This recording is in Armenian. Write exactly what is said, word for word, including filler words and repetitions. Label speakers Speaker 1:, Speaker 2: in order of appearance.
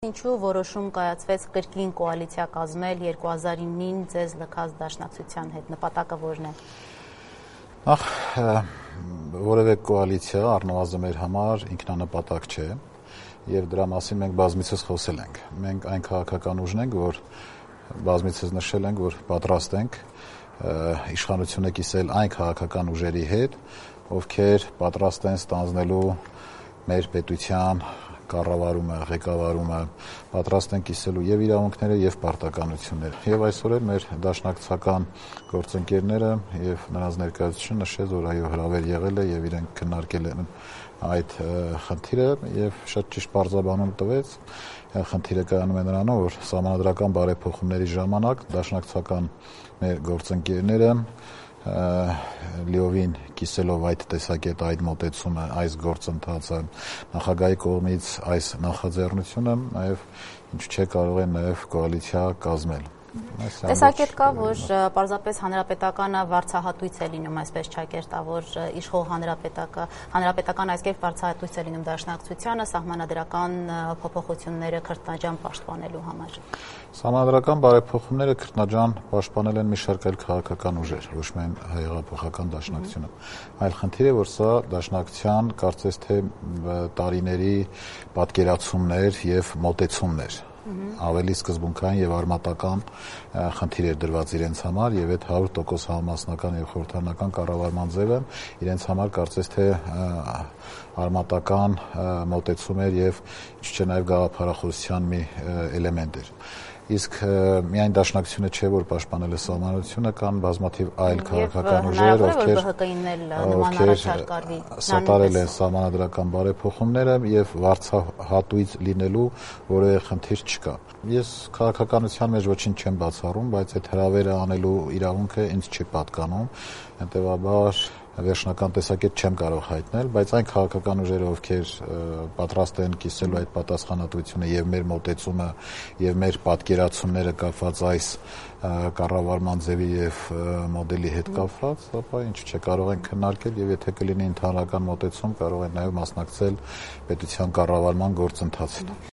Speaker 1: Ինչու որոշում կայացվեց կրկին կոալիցիա կազմել երկու հազար իննին ձեզ լքած դաշնակցության հետ, նպատակը որն է։
Speaker 2: Նախ որևէ կոալիցիա առնվազն մեր համար ինքնանպատակ չէ եւ դրա մասին մենք բազմիցս խոսել ենք։ Մենք այն քաղաքական ուժն ենք, որ բազմիցս նշել ենք, որ պատրաստ ենք իշխանությունը կիսել այն քաղաքական ուժերի հետ, ովքեր պատրաստ են ստանձնելու մեր պետության կառավարումը, ղեկավարումը, պատրաստ են կիսելու եւ իրավունքները եւ պարտականությունները։ Եվ այսօր էլ մեր դաշնակցական գործընկերները եւ նրանց ներկայացուցիչը նշեց, որ այո, հրավեր եղել է եւ իրենք քննարկել են այդ խնդիրը եւ շատ ճիշտ բարձրաբանում տվեց։ Խնդիրը կայանում է նրանով, որ սահմանադրական բարեփոխումների ժամանակ դաշնակցական մեր գործընկերները լիովին կիսելով այդ տեսակետը, այդ մոտեցումը, այս գործընթացը, նախագահի կողմից այս նախաձեռնությունը նաև ինչու՞ չէ կարող են նաև կոալիցիա կազմել։
Speaker 1: Տեսակետ կա, որ պարզապես հանրապետականը վարձահատույց է լինում, այսպես չակերտա, որ իշխող հանրապետական այս կերպ վարձահատույց է լինում դաշնակցությանը սահմանադրական փոփոխությունները քրտնաջան պաշտպանելու համար։
Speaker 2: Սահմանադրական բարեփոխումները քրտնաջան պաշտպանել են մի շարք այլ քաղաքական ուժեր, ոչ միայն Հեղափոխական դաշնակցությունը, այլ խնդիրը, որ սա դաշնակցության կարծես թե տարիների պատկերացումներ եւ մոտեցումներ ավելի սկզբունքային եւ արմատական խնդիր էր դրված իրենց համար եւ այդ հարյուր տոկոս համամասնական եւ խորհրդարանական կառավարման ձևը իրենց համար կարծես թե արմատական մոտեցում էր եւ ինչ չէ նաեւ գաղափարախոսության մի էլեմենտ էր։ Իսկ միայն դաշնակցությունը չէ, որ պաշտպանել է սահմանադրությունը, կան բազմաթիվ այլ քաղաքական ուժեր, ովքեր սատարել են սահմանադրական բարեփոխումները եւ վարձահատույց լինելու որևէ խնդիր չկա։ Ես քաղաքականության մեջ ոչինչ չեմ բացառում, բայց այդ հրավերը անելու իրավունքը ինձ չի պատկանում, հետեւաբար վերջնական տեսակետ չեմ կարող հայտնել, բայց այն քաղաքական ուժերը, ովքեր պատրաստ են կիսելու այդ պատասխանատվությունը եւ մեր մոտեցումը եւ մեր պատկերացումները կապված այս կառավարման ձևի եւ մոդելի հետ կապված, ապա ինչ չէ, կարող են քննարկել եւ եթե կլինի ընդհանրական մոտեցում, կարող են նաեւ մասնակցել պետության կառավարման գործընթացին։